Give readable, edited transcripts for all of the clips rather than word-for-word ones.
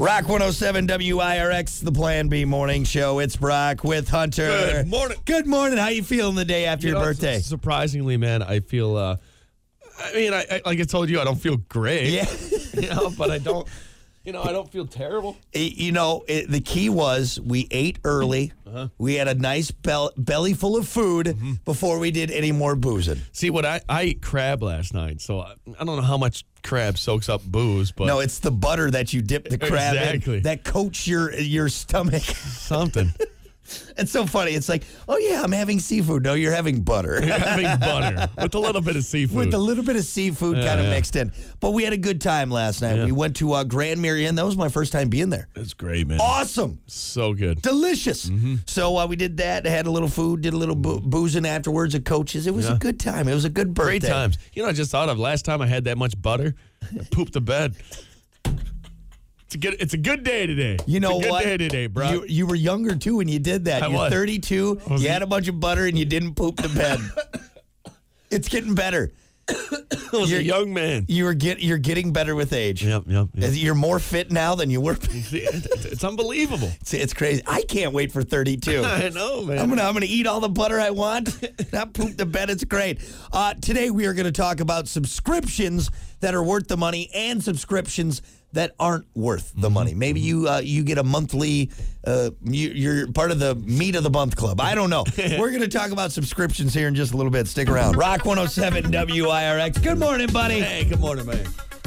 Rock 107 WIRX, the Plan B morning show. It's Brock with Hunter. Good morning. Good morning. How you feeling the day after your birthday? Surprisingly, man, I feel, I like I told you, I don't feel great. Yeah. But I don't feel terrible. The key was we ate early. We had a nice belly full of food before we did any more boozing. See, I ate crab last night, so I don't know how much crab soaks up booze, but... No, it's the butter that you dip the crab Exactly. in that coats your stomach. Something. It's so funny. It's like, oh, yeah, I'm having seafood. No, you're having butter. You're having butter with a little bit of seafood. With a little bit of seafood kind of mixed in. But we had a good time last night. Yeah. We went to Grand Marion. That was my first time being there. That's great, man. Awesome. So good. Delicious. So we did that, had a little food, did a little boozing afterwards at Coach's. It was a good time. It was a good birthday. Great times. I just thought of last time I had that much butter, I pooped the bed. It's a good day today. You know it's a good what? day today, bro. You were younger, too, when you did that. You're was. 32. You had a bunch of butter, and you didn't poop the bed. It's getting better. I was a young man. You're getting better with age. Yep. You're more fit now than you were. It's unbelievable. It's crazy. I can't wait for 32. I know, man. I'm gonna eat all the butter I want, not poop the bed. It's great. Today we are going to talk about subscriptions that are worth the money and subscriptions that aren't worth the money. Maybe you get a monthly, you're part of the meat of the month club. I don't know. We're going to talk about subscriptions here in just a little bit. Stick around. Rock 107 WIRX. Good morning, buddy. Hey, good morning, man.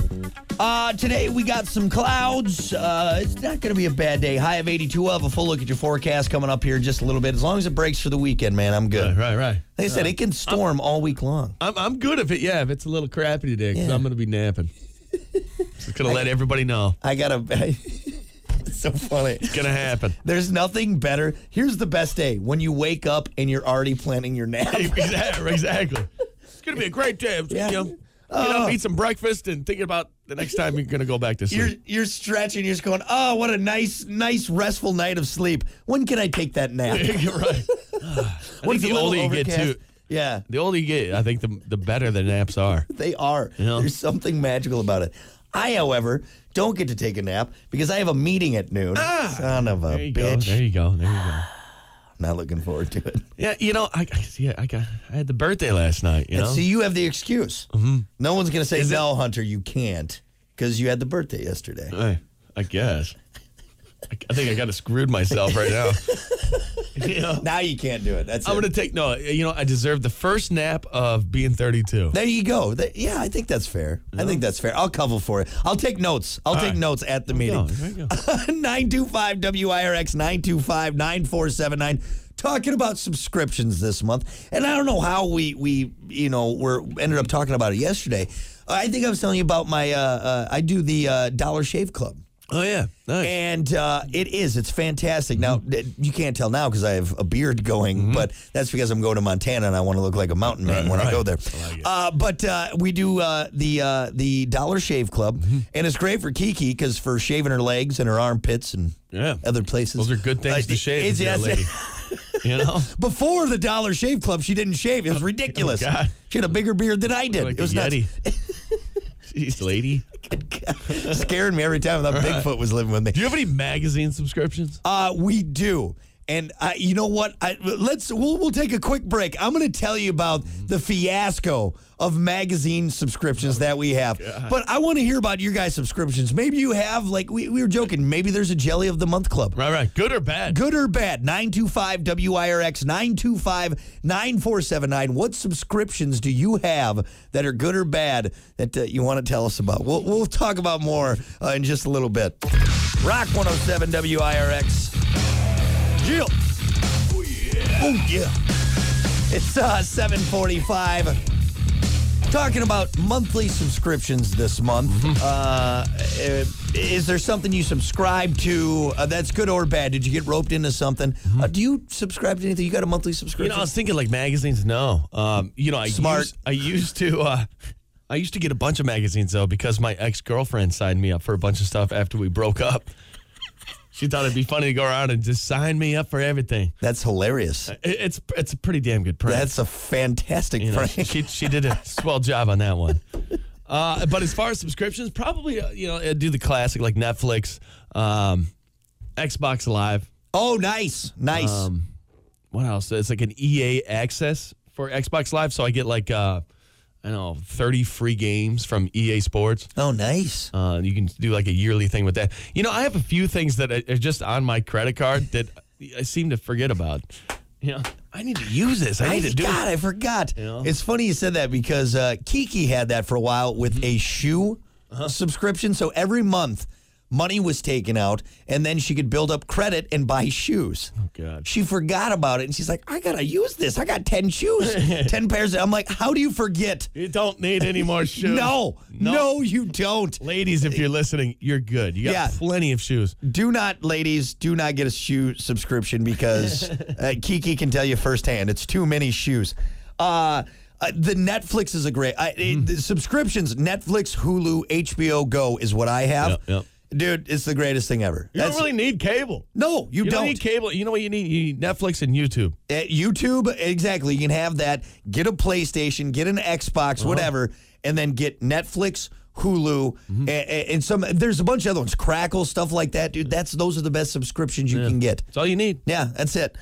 Today we got some clouds. It's not going to be a bad day. High of 82. We'll have a full look at your forecast coming up here in just a little bit. As long as it breaks for the weekend, man, I'm good. Right. Like I said, it can storm all week long. I'm good if it's a little crappy today because I'm going to be napping. Just going to let everybody know. It's so funny. It's going to happen. There's nothing better. Here's the best day, when you wake up and you're already planning your nap. Exactly. It's going to be a great day. Get up, eat some breakfast, and thinking about the next time you're going to go back to sleep. You're stretching. You're just going, oh, what a nice, restful night of sleep. When can I take that nap? You're right. What if the older you get, too. Yeah. The older you get, I think the better the naps are. They are. There's something magical about it. I, however, don't get to take a nap because I have a meeting at noon. Son of a bitch. There you go. Not looking forward to it. Yeah, I had the birthday last night, And so you have the excuse. No one's going to say, no, Hunter, you can't, because you had the birthday yesterday. I guess. I think I got to screwed myself right now. Now you can't do it. I'm going to take, I deserve the first nap of being 32. There you go. I think that's fair. I think that's fair. I'll cover for it. I'll take notes. I'll take notes at the meeting. There you go. 925 WIRX 925 9479. Talking about subscriptions this month. And I don't know how we ended up talking about it yesterday. I think I was telling you about my I do the Dollar Shave Club. Oh, yeah. Nice. And it's fantastic. Now, you can't tell now because I have a beard going, but that's because I'm going to Montana and I want to look like a mountain man when I go there. I like it. But we do the Dollar Shave Club, and it's great for Kiki because for shaving her legs and her armpits and other places. Those are good things to shave, lady. Before the Dollar Shave Club, she didn't shave. It was ridiculous. Oh, God. She had a bigger beard than I did. Like it was Yeti. Jeez, lady. Scared me every time that Bigfoot was living with me. Do you have any magazine subscriptions? We do. And you know what? We'll take a quick break. I'm going to tell you about the fiasco of magazine subscriptions that we have. God. But I want to hear about your guys' subscriptions. Maybe you have, like we were joking, maybe there's a Jelly of the Month club. Right. Good or bad? Good or bad. 925 WIRX 925 9479. What subscriptions do you have that are good or bad that you want to tell us about? We'll talk about more in just a little bit. Rock 107 WIRX. Jill. Oh, yeah. It's 7:45. Talking about monthly subscriptions this month. Is there something you subscribe to that's good or bad? Did you get roped into something? Do you subscribe to anything? You got a monthly subscription? I was thinking like magazines. No. Smart. I used to get a bunch of magazines though because my ex-girlfriend signed me up for a bunch of stuff after we broke up. She thought it'd be funny to go around and just sign me up for everything. That's hilarious. It's a pretty damn good prank. That's a fantastic prank. She did a swell job on that one. But as far as subscriptions, probably I'd do the classic like Netflix, Xbox Live. Oh, nice. What else? It's like an EA access for Xbox Live, so I get like 30 free games from EA Sports. Oh, nice. You can do like a yearly thing with that. I have a few things that are just on my credit card that I seem to forget about. I need to use this. I forgot. It's funny you said that because Kiki had that for a while with a shoe subscription. So every month, money was taken out, and then she could build up credit and buy shoes. Oh, God. She forgot about it, and she's like, I got to use this. I got 10 shoes, 10 pairs. I'm like, how do you forget? You don't need any more shoes. No, you don't. Ladies, if you're listening, you're good. You got plenty of shoes. Ladies, do not get a shoe subscription because Kiki can tell you firsthand, it's too many shoes. The Netflix is a great the subscriptions. Netflix, Hulu, HBO Go is what I have. Yep. Dude, it's the greatest thing ever. You don't really need cable. No, you don't. Need cable. You know what you need? You need Netflix and YouTube. YouTube, exactly. You can have that. Get a PlayStation, get an Xbox, whatever, and then get Netflix, Hulu, and some. There's a bunch of other ones, Crackle, stuff like that, dude. Those are the best subscriptions you can get. That's all you need. Yeah, that's it.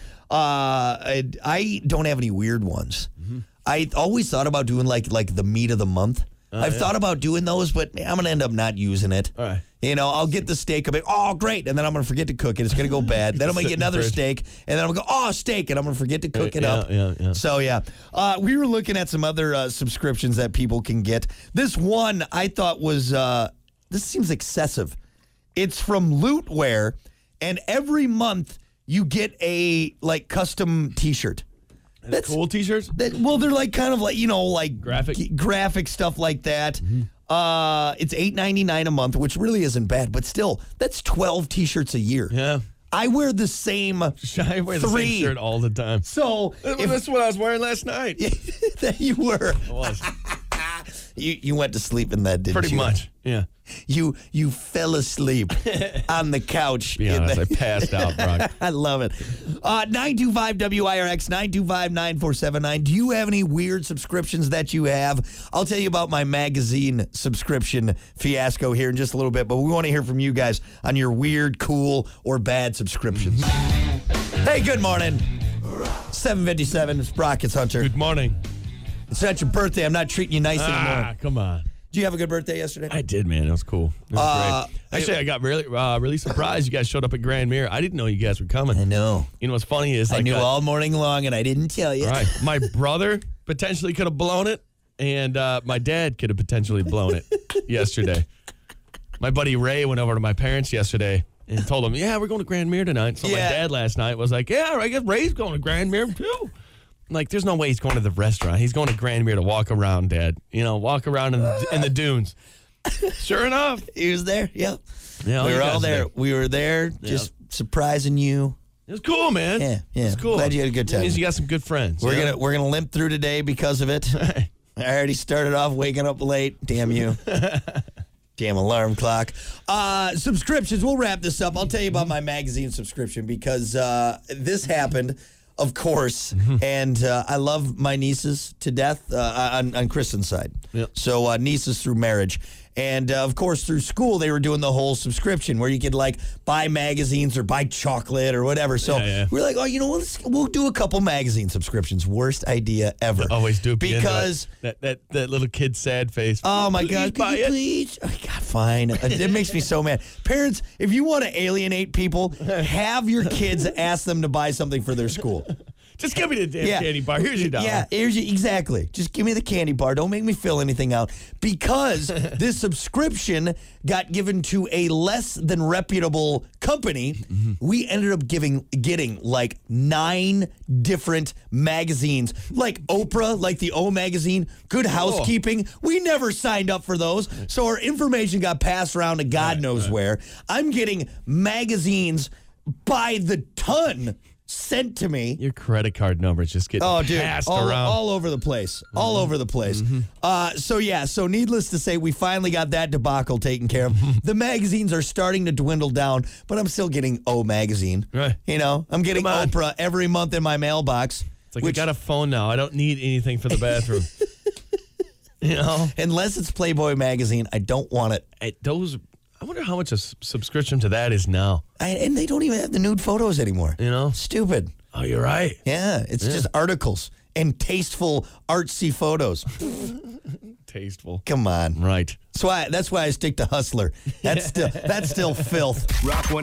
I don't have any weird ones. I always thought about doing like the meat of the month. I've thought about doing those, but I'm going to end up not using it. All right. I'll get the steak. I'll be, oh, great. And then I'm going to forget to cook it. It's going to go bad. Then I'm going to get another steak. And then I'm going to go, oh, steak. And I'm going to forget to cook it up. Yeah. So, we were looking at some other subscriptions that people can get. This one I thought was, this seems excessive. It's from Lootwear. And every month you get a, custom T-shirt. That's cool T-shirts? They're like kind of like graphic stuff like that. It's $8.99 a month, which really isn't bad, but still, that's 12 T-shirts a year. Yeah. I wear the same I wear the same shirt all the time. So that's what I was wearing last night. That you were. I was. You went to sleep in that, didn't you? Pretty much, yeah. You fell asleep on the couch. Be honest, I passed out, Brock. I love it. 925-WIRX, 925-9479. Do you have any weird subscriptions that you have? I'll tell you about my magazine subscription fiasco here in just a little bit, but we want to hear from you guys on your weird, cool, or bad subscriptions. Hey, good morning. 7:57, it's Brock, it's Hunter. Good morning. It's not your birthday. I'm not treating you nice anymore. Come on. Did you have a good birthday yesterday? I did, man. It was cool. It was great. Actually, I got really surprised you guys showed up at Grand Mirror. I didn't know you guys were coming. I know. You know what's funny is I knew all morning long, and I didn't tell you. All right. My brother potentially could have blown it, and my dad could have potentially blown it yesterday. My buddy Ray went over to my parents yesterday and told them, yeah, we're going to Grand Mirror tonight. So my dad last night was like, yeah, I guess Ray's going to Grand Mirror too. Like, there's no way he's going to the restaurant. He's going to Grand Mirror to walk around, Dad. Walk around in the dunes. Sure enough. He was there, yep. Yeah, we were all there. We were there just surprising you. It was cool, man. Yeah. It was cool. Glad you had a good time. It means you got some good friends. We're gonna limp through today because of it. I already started off waking up late. Damn you. Damn alarm clock. Subscriptions. We'll wrap this up. I'll tell you about my magazine subscription because this happened. Of course, and I love my nieces to death on Kristen's side. Yep. So nieces through marriage. And, of course, through school, they were doing the whole subscription where you could, buy magazines or buy chocolate or whatever. So we're like, oh, we'll do a couple magazine subscriptions. Worst idea ever. Always do. Because that little kid sad face. Oh, my God. Could you please? Oh, God, fine. It makes me so mad. Parents, if you want to alienate people, have your kids ask them to buy something for their school. Just give me the damn candy bar. Here's your dollar. Yeah, exactly. Just give me the candy bar. Don't make me fill anything out. Because this subscription got given to a less than reputable company, we ended up getting 9 different magazines. Like Oprah, like the O Magazine, Good Housekeeping. We never signed up for those. So our information got passed around to God knows where. I'm getting magazines by the ton sent to me. Your credit card number is just getting passed around. All over the place. All over the place. So needless to say, we finally got that debacle taken care of. The magazines are starting to dwindle down, but I'm still getting O Magazine. Right. I'm getting Oprah every month in my mailbox. It's like, I got a phone now. I don't need anything for the bathroom. You know, Unless it's Playboy magazine, I don't want it. I wonder how much a subscription to that is now. And they don't even have the nude photos anymore. You know? Stupid. Oh, you're right. Yeah, it's just articles and tasteful, artsy photos. Tasteful. Come on. Right. That's why I stick to Hustler. That's still filth. Rock